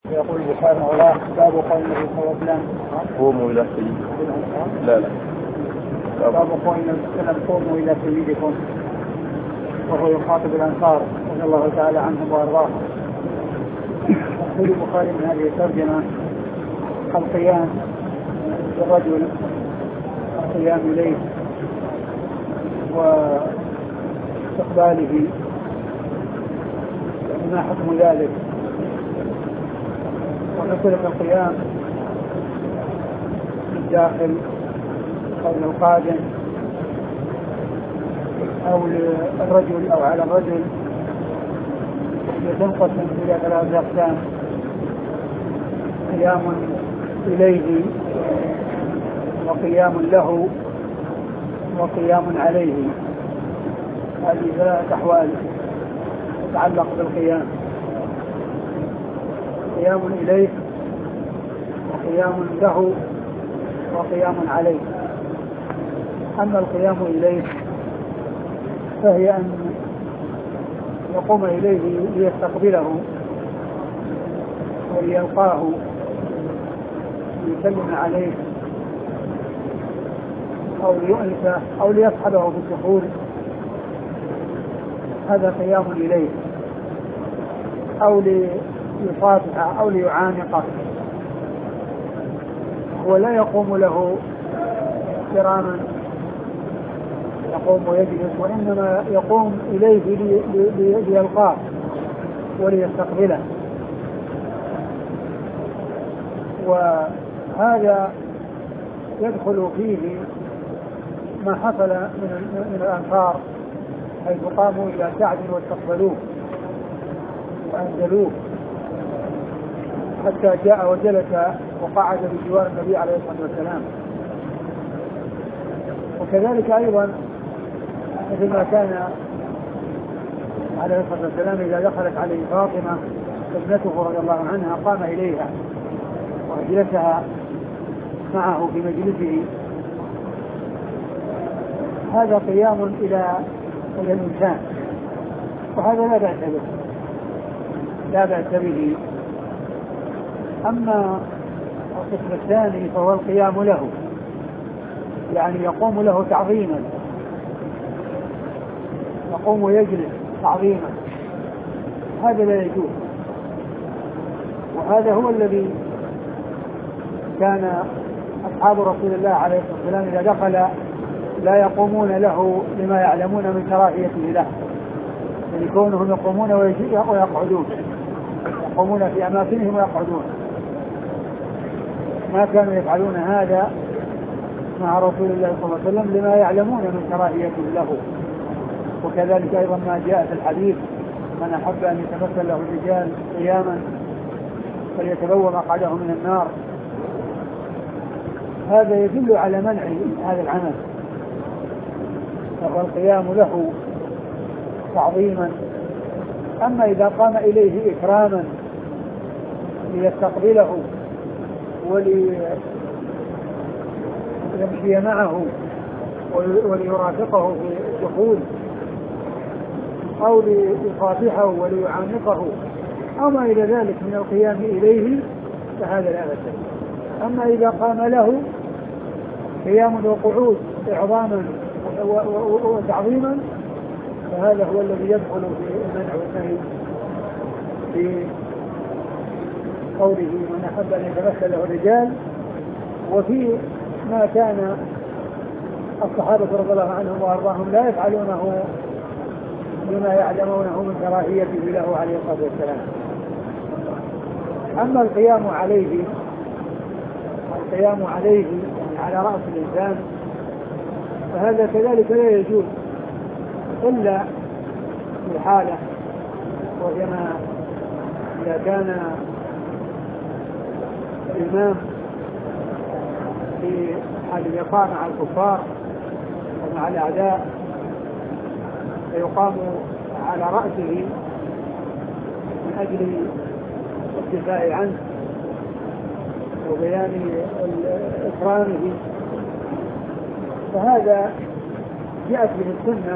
يقول البخاري ولا باب قول النبي صلى الله عليه وسلم قوموا إلى سيدكم. لا باب قول النبي صلى الله عليه وسلم قوموا إلى سيدكم، وهو يخاطب الأنصار رضي الله تعالى عنهم وأرضاهم. يقول البخاري من هذه الترجمة القيام بالرجل، القيام إليه واستقباله، ما حكم ذلك؟ ونقول القيام للداخل أو للقادم أو للرجل أو على الرجل يتنقسم إلى ثلاثة أقسام: قيام إليه، وقيام له، وقيام عليه. هذه ثلاثة أحوال تتعلق بالقيام: قيام إليه، وقيام له، وقيام عليه. أما القيام إليه فهي أن يقوم إليه ليستقبله وليلقاه ليسلم عليه أو ليؤنسه أو ليصحبه بالدخول، هذا قيام إليه، أو ليصافحه أو ليعانقه، ولا يقوم له احتراما يقوم ويجلس، وإنما يقوم إليه ليلقاه وليستقبله. وهذا يدخل فيه ما حصل من الأنصار حيث قاموا إلى سعد واستقبلوه وأنزلوه حتى جاء وجلس وقعد بجوار النبي عليه الصلاة والسلام. وكذلك أيضا مثل كان عليه الصلاة والسلام إذا دخلت عليه فاطمة ابنته رضي الله عنها قام إليها وأجلسها معه في مجلسه. هذا قيام إلى الإنسان، وهذا لا بأس به. أما القسم الثاني فهو القيام له، يعني يقوم له تعظيما، يقوم ويجلس تعظيما، هذا لا يجوز. وهذا هو الذي كان أصحاب رسول الله عليه الصلاة والسلام إذا دخل لا يقومون له لما يعلمون من كراهيته له، يعني كونهم يقومون ويقعدون، يقومون في أماكنهم ويقعدون. ما كانوا يفعلون هذا مع رسول الله صلى الله عليه وسلم لما يعلمون من كراهيته له. وكذلك أيضا ما جاء في الحديث: من أحب أن يتمثل له الرجال قياما فليتبوأ مقعده من النار. هذا يدل على منع هذا العمل، فهو القيام له تعظيما. أما إذا قام إليه إكراما ليستقبله وليمشي معه وليرافقه في الدخول أو ليصافحه وليعانقه أو ما إلى ذلك من القيام إليه فهذا لا بأس به. أما إذا قام له قيام وقعود إعظاما وتعظيما فهذا هو الذي يدخل في المنع والنهي في قوله: من أحب أن يتمثل له الرجال. وفي ما كان الصحابة رضي الله عنهم وأرضاهم لا يفعلونه بما يعلمونه من كراهيته له عليه الصلاة والسلام. أما القيام عليه يعني على رأس الإنسان فهذا كذلك لا يجوز إلا في حالة، وهي ما إذا كان الإمام في حال الإقامة مع الكفار ومع الأعداء فيقام على رأسه من أجل الدفاع عنه وبيان إكرامه، فهذا جاءت به السنة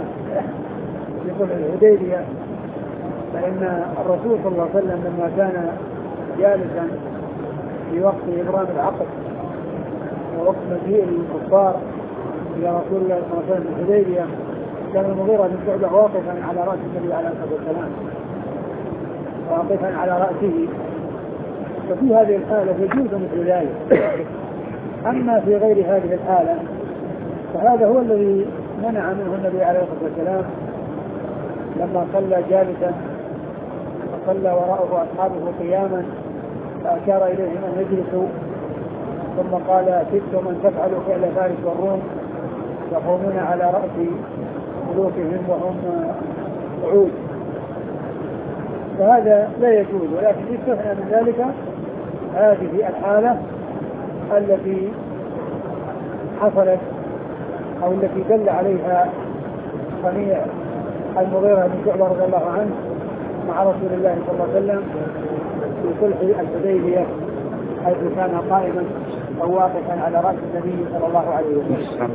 في صلح الحديبية. فإن الرسول صلى الله عليه وسلم لما كان جالسا في وقت إبرام العقد ووقت مجيء الكفار إلى رسول الله صلى الله عليه وسلم في الحديبية، كان المغيرة بن شعبة واقفا على رأس النبي عليه الصلاة والسلام، واقفا على رأسه، ففي هذه الحالة يجوز مثل ذلك. أما في غير هذه الحالة فهذا هو الذي منع منه النبي عليه الصلاة والسلام لما صلى جالسا وصلى وراءه أصحابه قياما فأشار إليهم أن يجلسوا، ثم قال شئتم أن تفعلوا فعل فارس والروم يقومون على رأس ملوكهم وهم قعود، فهذا لا يجوز. ولكن يستثنى من ذلك هذه الحالة التي حصلت أو التي دل عليها صنيع المغيرة بن شعبة رضي الله عنه مع رسول الله صلى الله عليه وسلم في صلح الحديبية، حيث كان قائما أو واقفا على رأس النبي صلى الله عليه وسلم.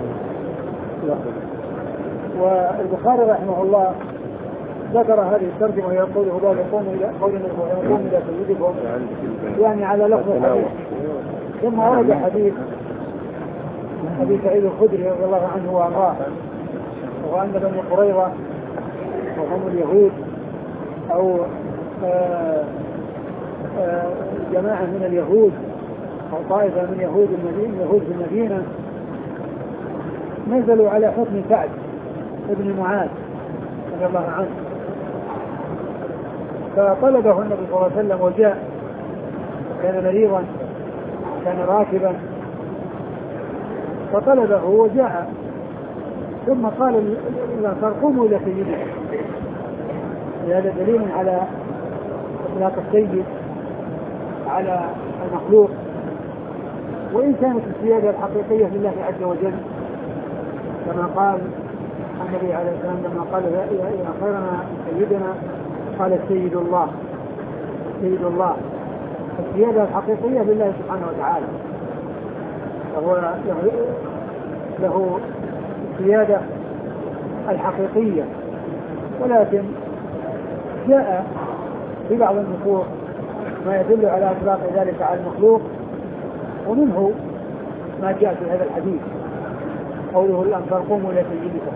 والبخاري رحمه الله ذكر هذه الترجمة ويقول هو باب يقوم إلى سيدكم، يعني على لفظ الحديث. ثم ورد حديث سعيد الخدري رضي الله عنه وارضاه، وأن بني قريظة وهم اليهود أو جماعة من اليهود أو طائفة من يهود في المدينة نزلوا على حكم سعد ابن معاذ رضي الله عنه، فطلبه النبي صلى الله عليه وسلم وجاء، كان مريضا كان راكبا فطلبه وجاء، ثم قال الأنصار قوموا إلى سيدكم. هذا دليل على إطلاق السيد على المخلوق، وإن كانت السيادة الحقيقية لله عز وجل كما قال النبي عليه السلام لما قال يا خيرنا سيدنا قال السيد الله، سيد الله. السيادة الحقيقية لله سبحانه وتعالى، فهو له السيادة الحقيقية، ولكن جاء في بعض النصوص ما يدل على إطلاق ذلك على المخلوق، ومنه ما جاء في هذا الحديث قوله الأنصار قوموا إلى سيدكم.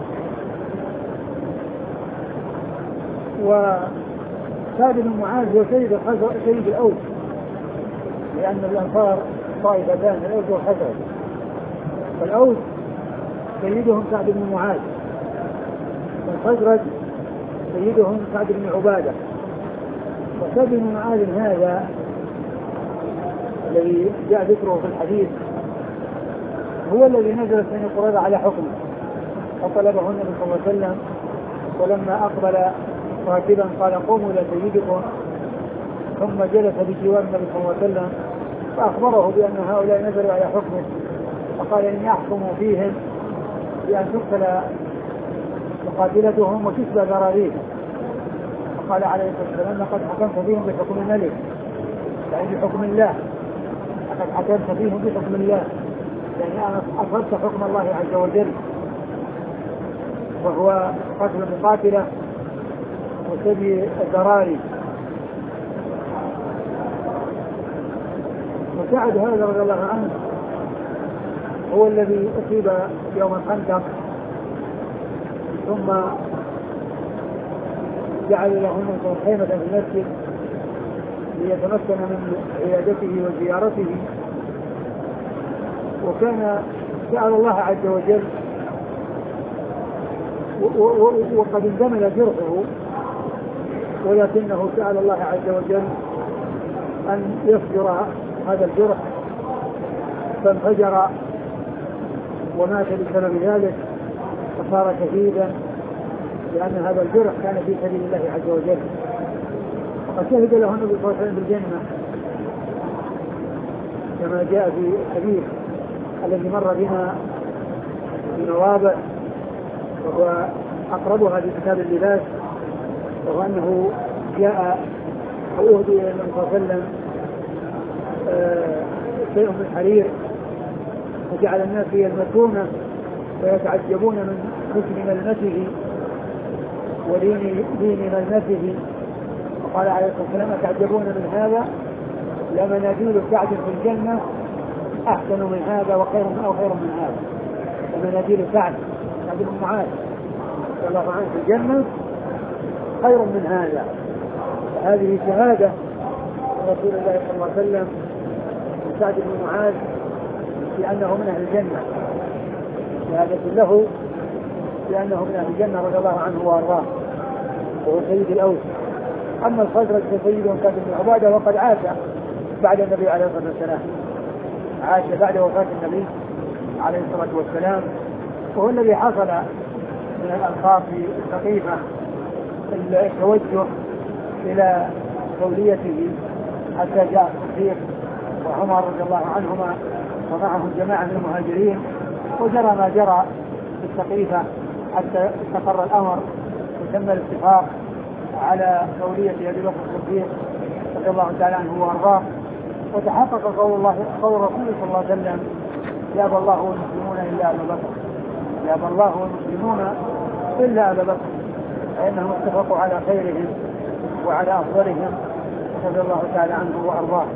وسعد بن معاذ هو سيد الأوس، لأن الأنصار طائفتان الأوس والخزرج، فالأوس سيدهم سعد بن معاذ، والخزرج سيدهم سعد بن عبادة. وسعد بن معاذ هذا الذي جاء ذكره في الحديث هو الذي نزل بني قريظة على حكمه، فطلبه النبي صلى الله عليه وسلم، ولما أقبل راكبا قال قوموا إلى سيدكم، ثم جلس بجوار النبي صلى الله عليه وسلم فأخبره بأن هؤلاء نزلوا على حكمه، فقال إن يحكم فيهم بأن تقتل مقاتلتهم وتسبى ذراريهم، فقال عليه الصلاة والسلام لقد حكمت فيهم بحكم الملك، يعني بحكم الله، لقد حكمت فيهم بحكم الله، يعني أنا أفرضت حكم الله عز وجل، وهو قتل المقاتلة وسبي الذراري. وسعد هذا رضي الله عنه هو الذي أصيب يوم الخندق، ثم جعل له خيمة في المسجد ليتمكن من عيادته وزيارته، وكان سأل الله عز وجل وقد اندمل جرحه، ولكنه سأل الله عز وجل أن يفجر هذا الجرح فانفجر ومات بسبب ذلك فصار شهيدا، لأن هذا الجرح كان في سبيل الله عز وجل. وقد شهد له النبي صلى الله عليه وسلم بالجنة كما جاء في الحديث الذي مر بنا في مواضع، وهو أقربها في كتاب اللباس، وهو أنه جاء أو أهدي إلى النبي صلى الله عليه وسلم شيء من حرير، فجعل الناس يلمسونه ويتعجبون من حسن ملمسه ولين ملمسه، وقال عليه الصلاة والسلام أتعجبون من هذا لمناديل سعد في الجنة أحسن من هذا وخير من هذا. لمناديل سعد بن معاذ رضي الله عنه في الجنة خير من هذا. هذه شهادة رسول الله صلى الله عليه وسلم سعد بن معاذ بأنه من أهل الجنة، شهادة له بأنه من أهل الجنة رضي الله عنه وأرضاه، وهو سيد الأوس. أما الخزرج فسيد كعب بن عبادة وقد عاش بعد النبي عليه الصلاة والسلام، عاش بعد وفاة النبي عليه الصلاة والسلام، وهو الذي حصل من الألقاب في الثقيفة التوجه إلى توليته حتى جاء الصديق وعمر رضي الله عنهما ومعهم جماعة من المهاجرين، وجرى ما جرى في الثقيفة حتى استقر الأمر وتم الاتفاق على تولية أبي بكر الصديق رضي الله تعالى عنه وأرضاه. وتحقق قول رسول صلى الله عليه وسلم: يأبى الله والمسلمون إلا أبا بكر، يأبى الله والمسلمون إلا أبا بكر، فإنهم اتفقوا على خيرهم وعلى أفضلهم رضي الله تعالى عنه وأرضاه.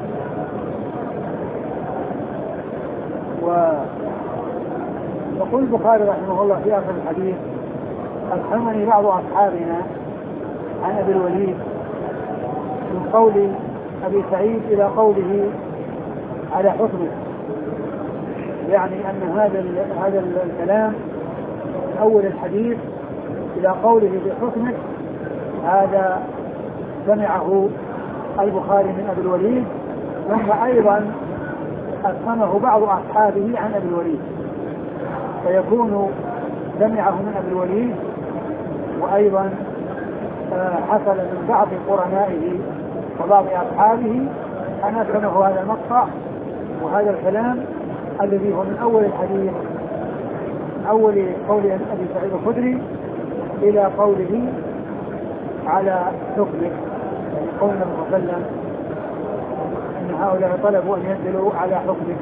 ويقول البخاري رحمه الله في آخر الحديث: أفهمني بعض أصحابنا عن أبي الوليد من قول أبي سعيد إلى قوله على حكمه، يعني أن هذا الكلام من أول الحديث إلى قوله في حكمه هذا سمعه البخاري من أبي الوليد، ثم أيضا أفهمه بعض أصحابه عن أبي الوليد، فيكون سمعه من أبي الوليد وأيضا حصل من بعض قرنائه وبعض أصحابه أن أفهمه هذا المقطع وهذا الكلام الذي هو من أول الحديث، من أول قول أبي سعيد الخدري إلى قوله على حكمه، يعني قول النبي صلى الله عليه وسلم أن هؤلاء طلبوا أن ينزلوا على حكمه.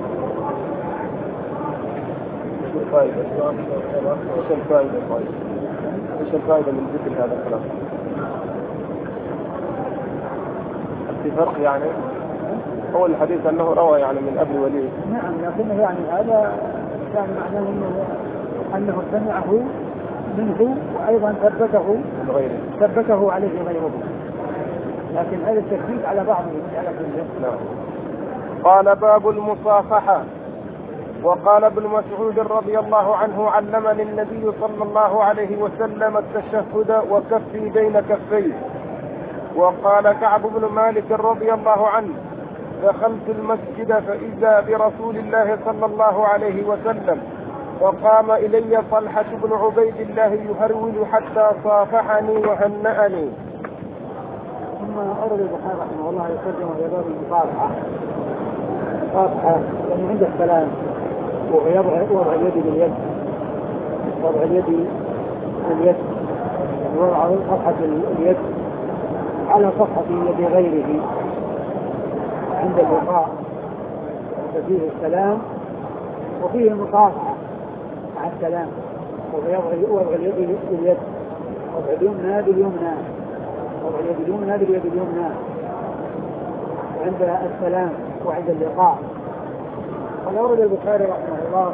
ايش الفائدة من ذكر هذا الكلام؟ في فرق يعني أول الحديث أنه روى يعني من أبي الوليد. نعم، لكنه يعني هذا كان معناه أنه سمعه منه وأيضا ثبته عليه غيره، لكن هذا التثبيت على بعضه على كله. نعم. قال: باب المصافحة. وقال ابن مسعود رضي الله عنه: علمني النبي صلى الله عليه وسلم التشهد وكفي بين كفيه. وقال كعب بن مالك رضي الله عنه: دخلت المسجد فإذا برسول الله صلى الله عليه وسلم، وقام إلي طلحة بن عبيد الله يهرول حتى صافحني وهنأني. ثم أرد البخاري رحمه الله يقدم إلى باب المصافحة، يعني عند السلام ووضع اليد باليد، وضع اليد باليد، يعني وضع صفحة اليد على صفحة يد غيره عند اللقاء، ففيه السلام وفيه المصافحة مع السلام، وضع اليد باليد، وضع اليمنى باليمنى، وضع اليد اليمنى باليد اليمنى عند السلام وعند اللقاء. قال أورد البخاري رحمه الله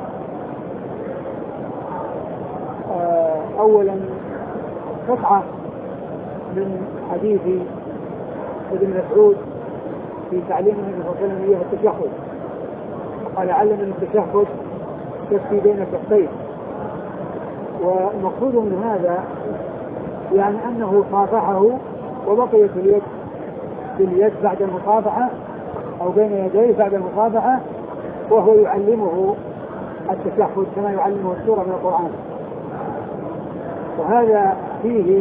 أولا قطعة من حديث ابن مسعود في تعليم النبي صلى الله عليه وسلم إياه التشهد، قال: علمني التشهد كفي بين كفيه. والمقصود من هذا يعني أنه صافحه وبقيت اليد باليد بعد المصافحة أو بين يديه بعد المصافحة، وهو يعلمه التشهد كما يعلمه السورة من القرآن. وهذا فيه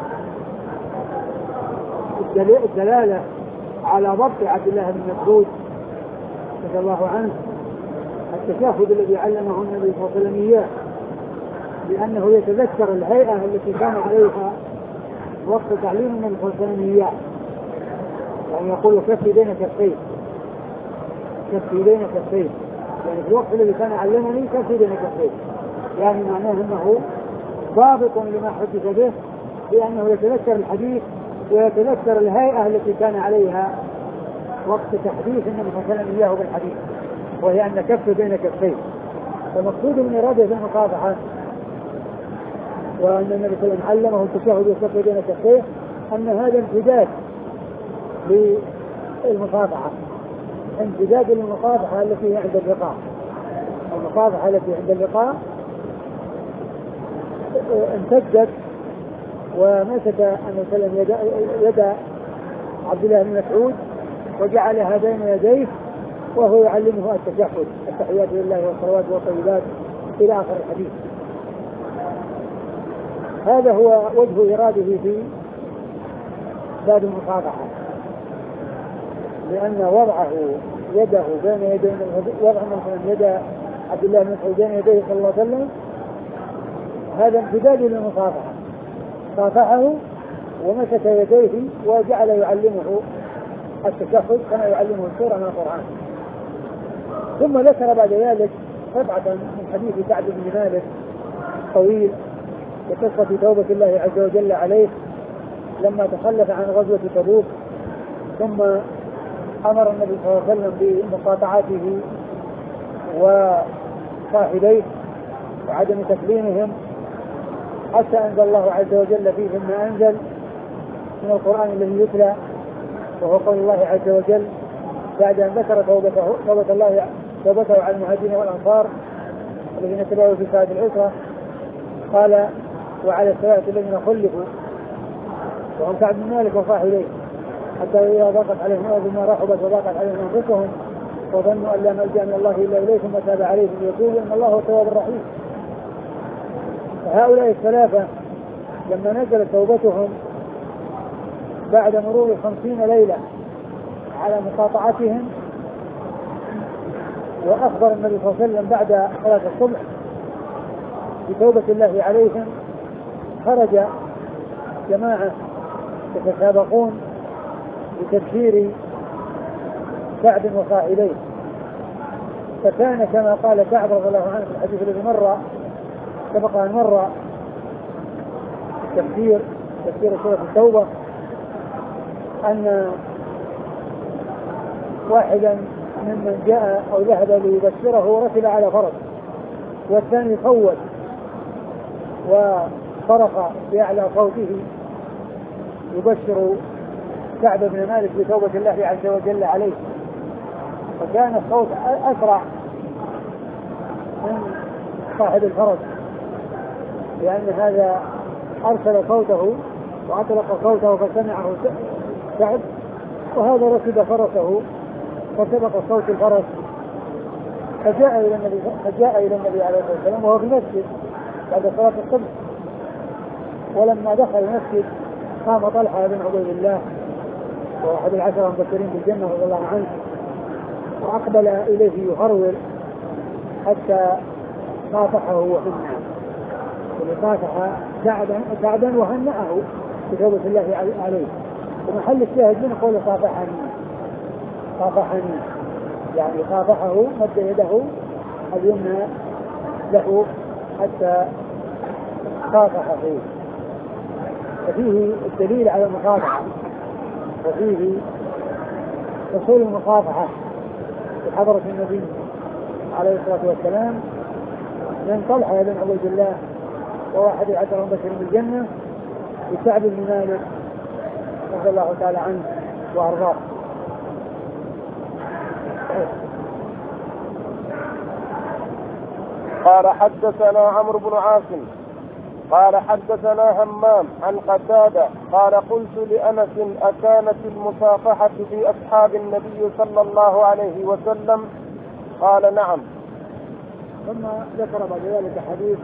الدلالة على ضبط عبد الله بن مسعود رضي الله عنه التشهد الذي علمه النبي صلى الله عليه وسلم إياه، لأنه يتذكر الهيئة التي كان عليها وقت تعليم النبي صلى الله عليه وسلم إياه، يعني يقول: كفي بين كفيه، كفي بين كفيه، يعني في الوقت الذي كان علمني كفي بين كفيه، يعني معناه أنه ضابط لما حدث به، لأنه يتذكر الحديث ويتذكر الهيئة التي كان عليها وقت تحديث النبي صلى الله عليه وسلم إياه بالحديث، وهي أن كف بين كفيه. فمقصود من إرادة المصافحة وأن النبي صلى الله عليه وسلم علمه التشهد والكف بين كفيه أن هذا امتداد للمصافحة، امتداد للمصافحة التي هي عند اللقاء. المصافحة التي عند اللقاء امتدت ومسك النبي صلى الله عليه وسلم يد عبد الله بن مسعود وجعلها بين يديه وهو يعلمه التشهد، التحيات لله والصلوات والطيبات إلى آخر الحديث. هذا هو وجه إراده في باب المصافحة، لأن وضعه يده بين يدي وضع مثلا يد عبد الله بن مسعود بين يديه صلى الله عليه وسلم هذا امتداد للمصافحة، صافحه ومسك يديه وجعل يعلمه التشهد كما يعلمه السورة من القرآن. ثم ذكر بعد ذلك قطعة من حديث كعب بن مالك طويل بقصة توبة الله عز وجل عليه لما تخلف عن غزوة تبوك، ثم أمر النبي صلى الله عليه وسلم بمقاطعته وصاحبيه وعدم تكليمهم حتى أنزل الله عز وجل فيهم ما أنزل من القرآن الذي يتلى، وهو قول الله عز وجل بعد أن ذكر توبته على المهاجرين والأنصار الذين اتبعوا في ساعة العسرة، قال وعلى الثلاثة الذين خلفوا وهم كعب بن مالك وصاحبيه حتى إذا ضاقت عليهم الأرض بما رحبت وضاقت عليهم أنفسهم وظنوا أن لا ملجأ من الله إلا إليه ثم تاب عليهم ليتوبوا إن الله هو التواب الرحيم. فهؤلاء الثلاثة لما نزلت توبتهم بعد مرور 50 ليلة على مقاطعتهم وأخبر النبي صلى الله عليه وسلم بعد صلاة الصبح بتوبة الله عليهم، خرج جماعة يتسابقون بتبشير كعب وصاحبيه، فكان كما قال كعب رضي الله عنه في الحديث الذي مر سبق أن مر تفسير سورة التوبة أن واحدا ممن جاء أو ذهب ليبشره ركب على فرس، والثاني صوت وصرخ بأعلى صوته يبشر كعب بن مالك بتوبة الله عز وجل عليه، فكان الصوت أسرع من صاحب الفرس لأن هذا أرسل صوته وأطلق صوته فسمعه كعب، وهذا ركب فرسه فسبق صوت الفرس فجاء إلى النبي عليه الصلاة والسلام وهو في المسجد بعد صلاة الصبح. ولما دخل المسجد قام طلحة بن عبيد الله وأحد العشرة المبشرين بالجنة رضي الله عنه وأقبل إليه يهرول حتى صافحه وهنأه، وصافح كعبا وهنأه بتوبة الله عليه. ومحل الشاهد من قول صافحني يعني صافحه مد يده اليمنى له حتى صافحه، ففيه الدليل على المصافحة وفيه حصول المصافحة في حضرة النبي عليه الصلاة والسلام من طلحة بن عبيد الله وواحد العشرة المبشرين بالجنة وكعب بن مالك رضي الله تعالى عنه وأرضاه. قال حدثنا عمرو بن عاصم قال حدثنا همام عن قتادة قال قلت لأنس أكانت المصافحة في أصحاب النبي صلى الله عليه وسلم؟ قال نعم. ثم ذكر بعد ذلك حديث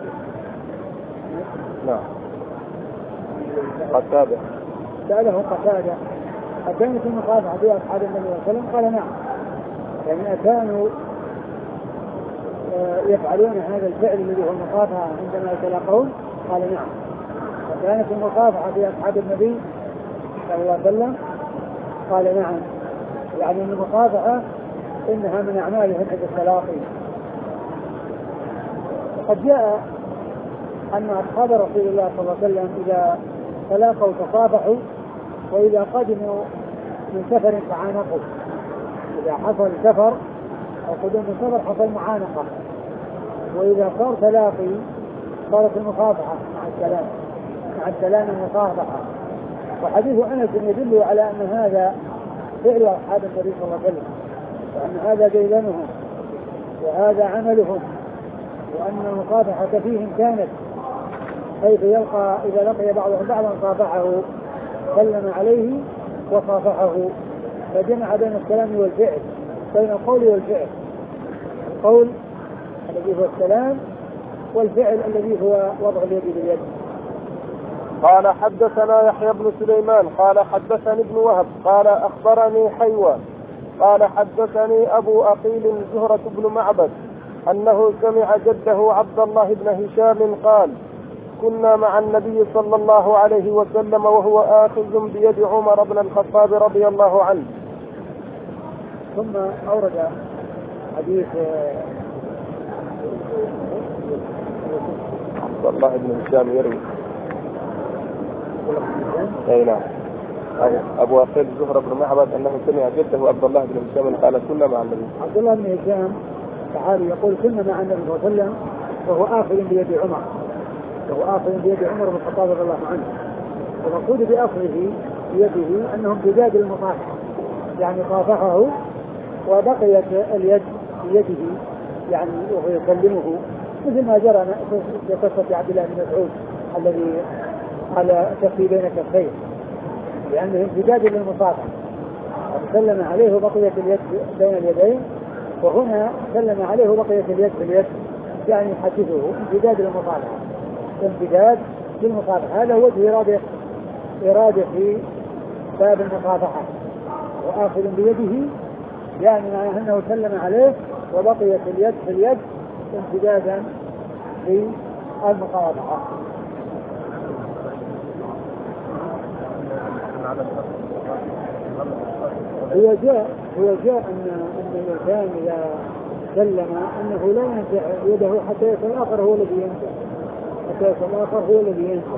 قتادة سأله قتادة أكانت المصافحة في أصحاب النبي صلى الله عليه وسلم؟ قال نعم، يعني كانوا يفعلون هذا الفعل الذي هو المصافحة عندما يتلاقون؟ قال نعم. وكانت المصافحة في أصحاب النبي صلى الله عليه وسلم؟ قال نعم، يعني المصافحة إنها من أعمالهم عند التلاقي. وقد جاء أن أصحاب رسول الله صلى الله عليه وسلم إذا تلاقوا تصافحوا، وإذا قدموا من سفر تعانقوا، إذا حصل سفر أو قدوم السفر حصل معانقة، وإذا صار تلاقي صارت المصافحة مع السلام المصافحة. وحديث أنس يدل على أن هذا فعل أصحاب النبي صلى الله عليه وسلم، وأن هذا ديدنهم وهذا عملهم، وأن المصافحة فيهم كانت، حيث يلقى إذا لقي بعضهم بعضا صافحه سلم عليه وصافحه، فجمع بين الكلام والفعل، بين القول والفعل، القول الذي هو السلام والفعل الذي هو وضع اليد باليد. قال حدثنا يحيى بن سليمان قال حدثني ابن وهب قال أخبرني حيوى قال حدثني أبو أقيل زهرة بن معبد أنه سمع جده عبد الله بن هشام قال كنا مع النبي صلى الله عليه وسلم وهو آخذ بيد عمر بن الخطاب رضي الله عنه. ثم أورد حديث عبد الله بن هشام يروي أي نعم أبو أقيل زهرة بن معبد أنه سمع جده عبد الله بن هشام قال كنا مع النبي. عبد الله بن هشام صحابي يقول كنا مع النبي صلى الله عليه وسلم وهو آخذ بيد عمر، وهو آخذ بيد عمر بن الخطاب رضي الله عنه. والمقصود بأخذه بيده أنهم بجاد المصافحة، يعني صافحه وبقيت اليد بيده يعني وهو يسلمه، مثل ما جرى في قصة عبد الله بن مسعود الذي قال كفي بين كفيه، لأنه امتداد للمصافحة، سلم عليه وبقيت اليد بين اليدين، وهنا سلم عليه وبقيت اليد في اليد، يعني يحدثه امتداد للمصافحة، امتداد للمصافحة. هذا وجه إرادة في باب المصافحة، وآخذ بيده يعني معناه أنه سلم عليه وبقيت اليد في اليد امتدادا للمصافحة. هو جاء أن الإنسان إذا سلم أنه لا ينزع يده حتى يصل الآخر هو الذي ينزع،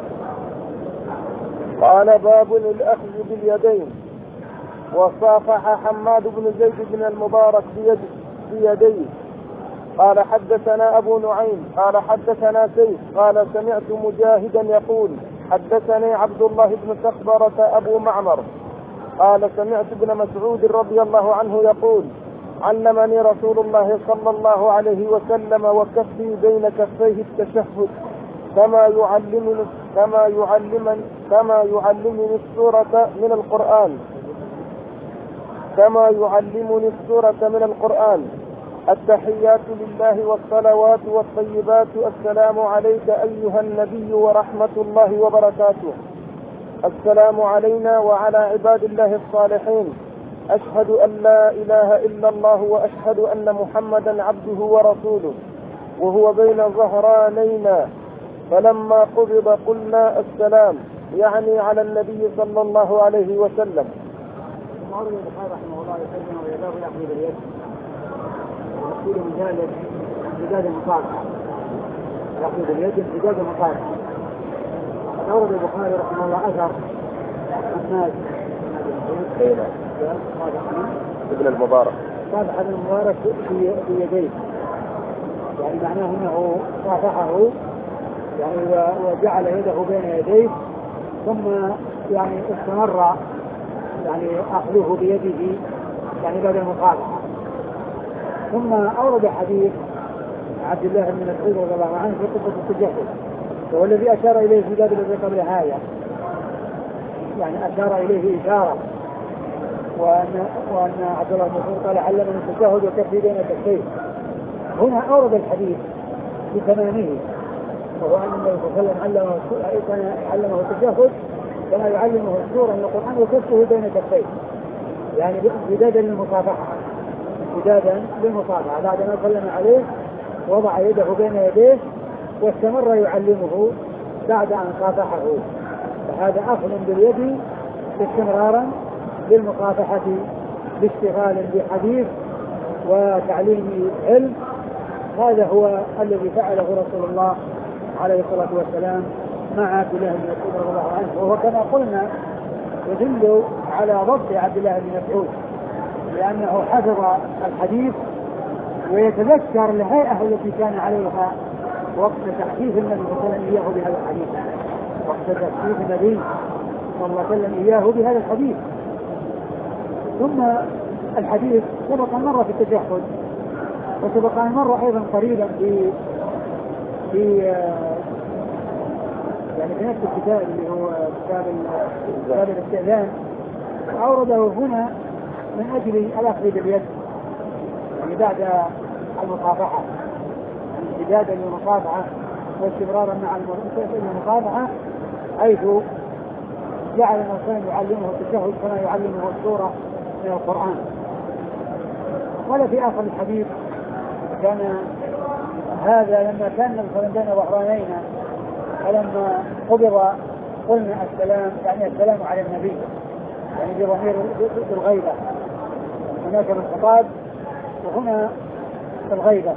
قال باب الأخذ باليدين. وصافح حماد بن زيد بن المبارك بيديه. قال حدثنا أبو نعيم قال حدثنا سيف قال سمعت مجاهدا يقول حدثني عبد الله بن سخبرة أبو معمر قال سمعت ابن مسعود رضي الله عنه يقول علمني رسول الله صلى الله عليه وسلم وكفي بين كفيه التشهد كما يعلمني السورة من القرآن التحيات لله والصلوات والطيبات السلام عليك أيها النبي ورحمة الله وبركاته السلام علينا وعلى عباد الله الصالحين أشهد أن لا إله إلا الله وأشهد أن محمدا عبده ورسوله وهو بين ظهرانينا فلما قبض قلنا السلام يعني على النبي صلى الله عليه وسلم. المعروض البخاري رحمه الله يسلم ويداه يأخذ باليد، ويقول من ذلك امتداد المصافحة، يأخذ باليد امتداد المصافحة. أورد البخاري رحمه الله أثر حماد ابن المبارك صافح ابن المبارك بيديه، يعني معناه أنه صافحه يعني وجعل يده بين يديه، ثم يعني استمر يعني أخذه بيده يعني بعد المصافحة. ثم أورد حديث عبد الله بن مسعود رضي الله عنه في قصة التجهز، وهو الذي أشار إليه في باب الذي قبل هذا، يعني أشار إليه إشارة، وأن عبد الله بن مسعود قال علمني التجهز وكفي بين كفيه. هنا أورد الحديث بتمامه، وهو أن النبي صلى الله عليه وسلم علمه التجهز كما يعلمه السورة من القرآن وكفه بين كفيه، يعني امتدادا للمصافحة بعد ما سلم عليه وضع يده بين يديه واستمر يعلمه بعد أن صافحه، فهذا أخذ باليد استمرارا للمصافحة باشتغال بحديث وتعليم علم. هذا هو الذي فعله رسول الله عليه الصلاة والسلام مع عبد الله بن مسعود رضي الله عنه، وهو كما قلنا يدل على ضبط عبد الله بن مسعود لأنه حفظ الحديث ويتذكر الهيئة التي كان عليها وقت تحديث النبي صلى الله عليه وسلم إياه بهذا الحديث، وقت تحديث النبي صلى الله عليه وسلم إياه بهذا الحديث. ثم الحديث سبق مرة في التشهد، وسبق مرة أيضا قريبا في يعني في نفس الكتاب اللي هو كتاب الاستئذان، أورده هنا من أجل الأخذ باليد يعني بعد المصافحة، امتدادا للمصافحة واستمرارا مع المصافحة، حيث جعل الإنسان يعلمه التشهد كما يعلمه السورة من القرآن. قال في آخر الحديث كان هذا لما كان النبي بين ظهرانينا، فلما قبض قلنا السلام يعني السلام على النبي يعني بضمير الغيبة، هناك الخطاب وهنا الغيبة،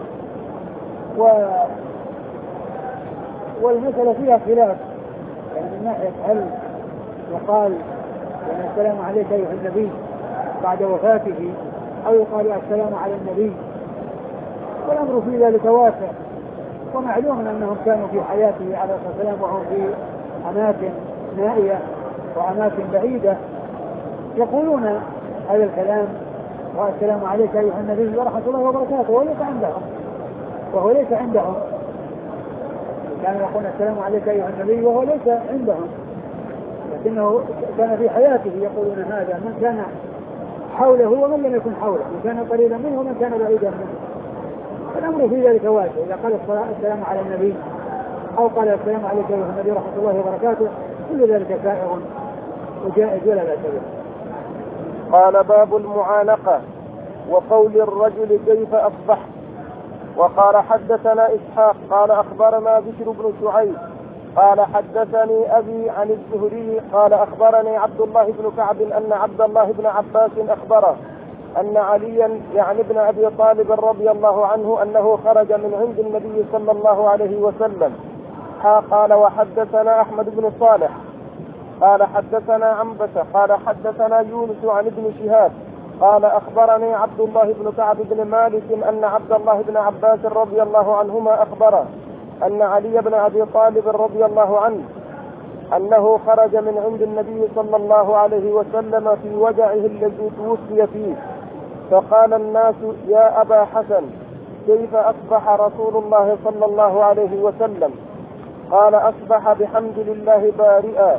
والمسألة فيها خلاف يعني من ناحية هل يقال يعني السلام عليك أيها النبي بعد وفاته أو يقال السلام على النبي، والأمر في ذلك واسع. ومعلوم أنهم كانوا في حياته عليه الصلاة والسلام وهم في أماكن نائية وأماكن بعيدة يقولون هذا الكلام والسلام عليك أيها النبي ورحمة الله وبركاته، وهو ليس عندهم كانوا يقولون السلام عليك أيها النبي وهو ليس عندهم، لكنه كان في حياته يقولون هذا من كان حوله ومن لم يكن حوله، من كان قريبا منه ومن كان بعيدا منه. الأمر في ذلك واسع، إذا قال السلام على النبي أو قال السلام عليك أيها النبي ورحمة الله وبركاته كل ذلك سائغ وجائز ولا بأس به. قال باب المعانقة وقول الرجل كيف أصبح. وقال حدثنا إسحاق قال أخبرنا بشر بن شعيب قال حدثني أبي عن الزهري قال أخبرني عبد الله بن كعب أن عبد الله بن عباس أخبره أن عليا يعني ابن أبي طالب رضي الله عنه أنه خرج من عند النبي صلى الله عليه وسلم. قال وحدثنا أحمد بن صالح قال حدثنا عنبسة قال حدثنا يونس عن ابن شهاب قال أخبرني عبد الله بن كعب بن مالك أن عبد الله بن عباس رضي الله عنهما أخبره أن علي بن أبي طالب رضي الله عنه أنه خرج من عند النبي صلى الله عليه وسلم في وجعه الذي توفي فيه، فقال الناس يا أبا حسن كيف أصبح رسول الله صلى الله عليه وسلم؟ قال أصبح بحمد الله بارئا.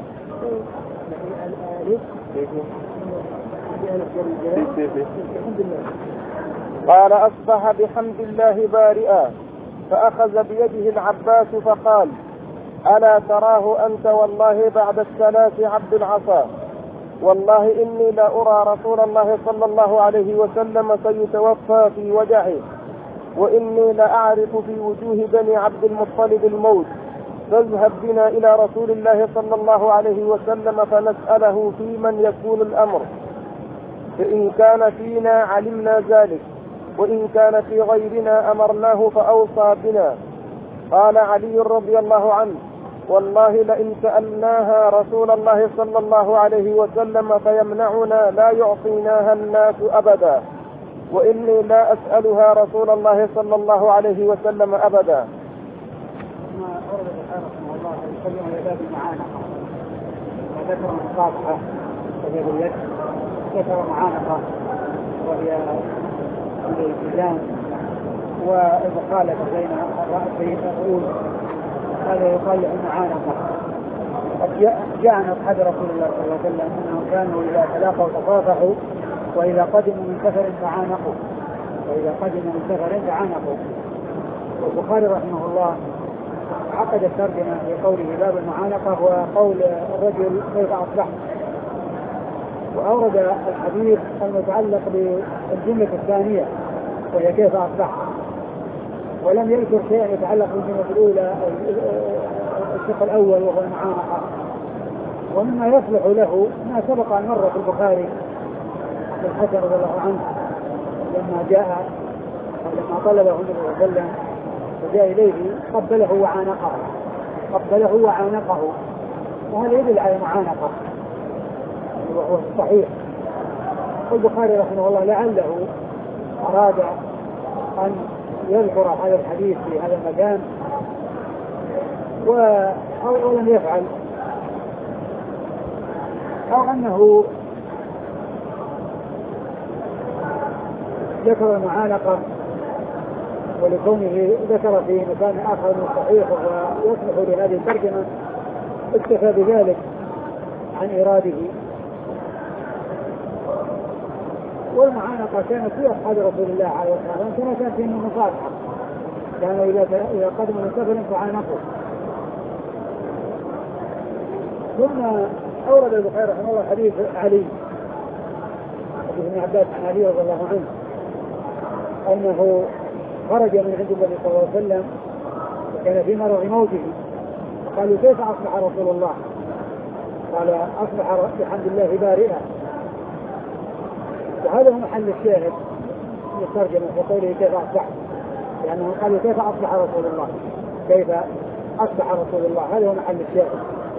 قال أصبح بحمد الله بارئا، فأخذ بيده العباس فقال ألا تراه أنت والله بعد الثلاث عبد العصا، والله إني لا أرى رسول الله صلى الله عليه وسلم سيتوفى في وجعه، وإني لأعرف في وجوه بني عبد المطلب الموت، فاذهب بنا إلى رسول الله صلى الله عليه وسلم فنسأله في من يكون الأمر، فإن كان فينا علمنا ذلك، وإن كان في غيرنا أمرناه فأوصى بنا. قال علي رضي الله عنه والله لئن سألناها رسول الله صلى الله عليه وسلم فيمنعنا لا يعطيناها الناس أبدا، وإني لا أسألها رسول الله صلى الله عليه وسلم أبدا. ما أورد الحارث رحمه الله يتكلم عن باب المعانقة، وذكر المصافحة وهي باليد، ذكر معانقة وهي الالتزام والمخالفة بين الرؤوس، هذا يقال له المعانقة. قد جاء عن أصحاب رسول الله صلى الله عليه وسلم أنهم كانوا إذا تلاقوا تصافحوا، وإذا قدموا من سفر تعانقوا، والبخاري رحمه الله عقد الترجمة في قوله باب المعانقة وقول الرجل كيف أصبح، وأورد الحديث المتعلق بالجملة الثانية وهي كيف أصبح، ولم يذكر شيئا يتعلق بالجملة الأولى الشق الأول وهو المعانقة. ومما يصلح له ما سبق أن مر في البخاري عن الحسن رضي الله عنه لما طلبه النبي صلى الله عليه وسلم وجاء إليه قبله وعانقه، وهذا يدل على المعانقة وهو صحيح. والبخاري رحمه الله لعله أراد أن يذكر هذا الحديث في هذا المكان أو لم يفعل، أو أنه ذكر المعانقة ولكونه ذكر في مكان آخر من الصحيح ويصلح لهذه الترجمة اكتفى بذلك عن إراده. والمعانقة كانت في أصحاب رسول الله عليه الصلاة والسلام كما كانت فيهم المصافحة، كانوا إذا قدموا من سفر فعانقوا. ثم أورد البخاري رحمه الله حديث علي، حديث ابن عباس عن علي رضي الله عنه أنه خرج من عند النبي صلى الله عليه وسلم وكان في مرض موته، قالوا كيف أصبح رسول الله؟ قال أصبح بحمد الله بارئا. وهذا هو محل الشاهد من الترجمة في قوله كيف أصبح، لأنه قالوا كيف أصبح رسول الله، كيف أصبح رسول الله، هذا هو محل الشاهد.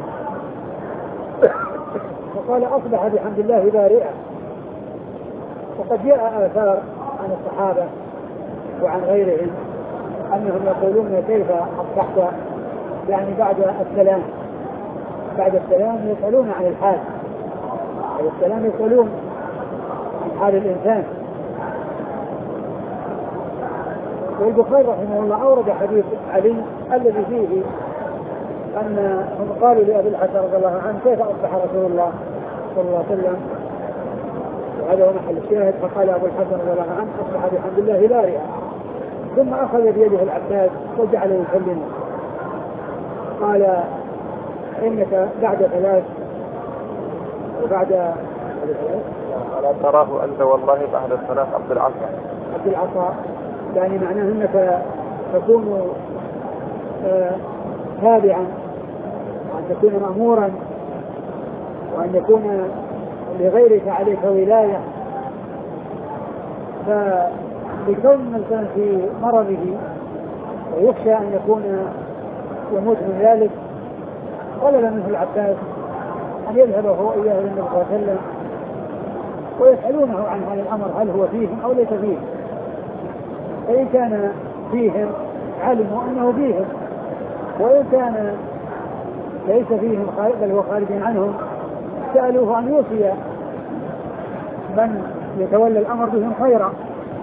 فقال أصبح بحمد الله بارئا. وقد جاء آثار عن الصحابة وعن غيرهم أنهم يقولون كيف أصبحت، يعني بعد السلام يسألون عن الحال، بعد السلام يسألون عن حال الإنسان. والبخاري رحمه الله أورد حديث علي الذي فيه أنهم قالوا لأبي الحسن رضي الله عنه كيف أصبح رسول الله صلى الله عليه وسلم، وهذا هو محل الشاهد. فقال أبو الحسن رضي الله عنه أصبح بحمد الله بارئا. ثم أخذ بيده العباس وجعله يكلمه، قال إنك بعد ثلاث وبعد ألا تراه أنت والله بعد الثلاث عبد العصا، يعني معناه أنك تكون تابعا، وأن تكون مأمورا، وأن يكون لغيرك عليك ولاية. فلكون الإنسان في مرضه ويخشى أن يكون يموت من ذلك، طلب منه العباس أن يذهب هو إياه إلى النبي صلى الله عليه وسلم ويسألونه عن هذا الأمر هل هو فيهم أو ليس فيهم. فإن كان فيهم علموا أنه فيهم، وإن كان ليس فيهم بل هو خارج عنهم سألوه أن يوصي من يتولى الأمر بهم خيرا.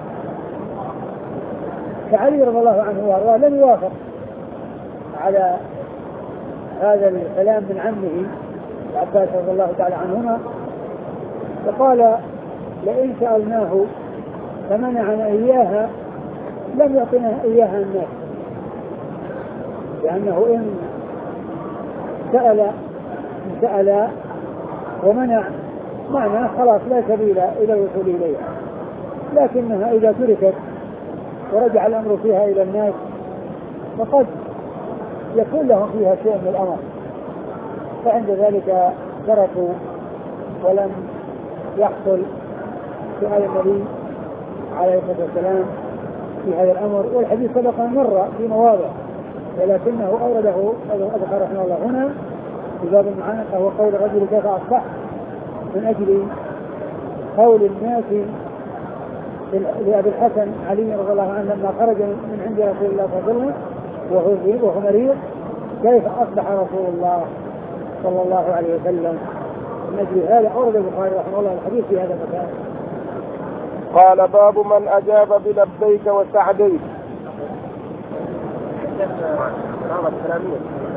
فعلي رضي الله عنه وارضاه لم يوافق على هذا الكلام من عمه العباس رضي الله تعالى عنهما، فقال لئن سألناه فمنعنا إياها لم يعطنا إياها الناس، لأنه إن سأل ومنع معنى خلاص لا سبيل إلى الوصول إليها. لكنها إذا تركت ورجع الأمر فيها إلى الناس فقد يكون لهم فيها شيء من الأمر، فعند ذلك تركوا ولم يحصل سؤال النبي عليه الصلاة والسلام في هذا الأمر. والحديث سبق مر في مواضع، ولكنه أورده أذكر رحمه الله هنا في باب المعانقة وقول الرجل كيف أصبح، من أجل قول الناس لأبي الحسن علي رضي الله عنه لما خرج من عند رسول الله صلى الله عليه وسلم وهو مريض كيف أصبح رسول الله صلى الله عليه وسلم. من أجل هذا أورد البخاري رحمه الله الحديث في هذا المكان. قال باب من أجاب بلبيك وسعديك. بعض التلاميذ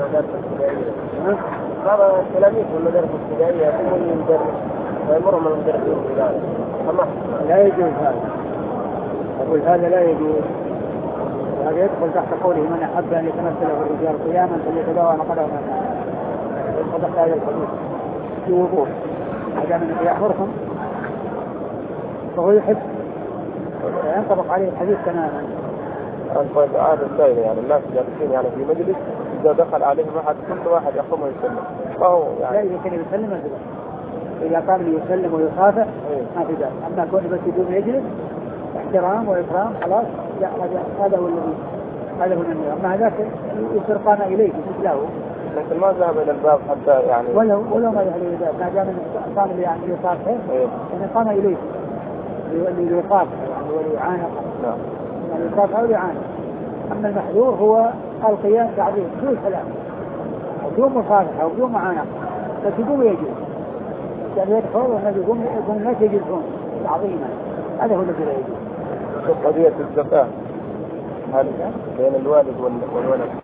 والمدارس الابتدائية يقومون بالمدرس ويمرهم المدرسين بذلك، لا يجوز هذا. أقول هذا لا يجوز، وهذا يدخل تحت قوله من أحب أن يتمثل بالرجال قياما فليتداوى مقاله يدخل تحت هذا الحديث في وضوح، هذا من يأمرهم فهو يحب ينطبق عليه الحديث تماما. طيب عادة السائلة يعني الناس جالسين يعني في مجلس إذا دخل عليهم أحد كل واحد يقوم ويسلم، فهو يعني لا يمكن يسلم ما في ذلك، إذا قام ليسلم ويصافح ما في ذلك. أما كون بس يدوم يجلس احترام وإكرام خلاص، لا هذا هو الذي هذا هو النبي. أما هذاك يصير قام إليه مثله، لكن ما ذهب إلى الباب حتى يعني ولو ما ذهب إلى الباب ما جاء من قام يعني يصافحه يعني قام إليه اللي يقاطع يعني وليعانق. نعم. يعني يقاطع أو يعانق. أما المحذور هو القيام تعظيم بدون سلام وبدون مصافحة وبدون معانقة، بس يقوم يجلس يعني يدخل والنبي يقوم الناس يجلسون تعظيما، هذا هو الذي لا يجوز. قضية الزكاة هل بين الوالد والولد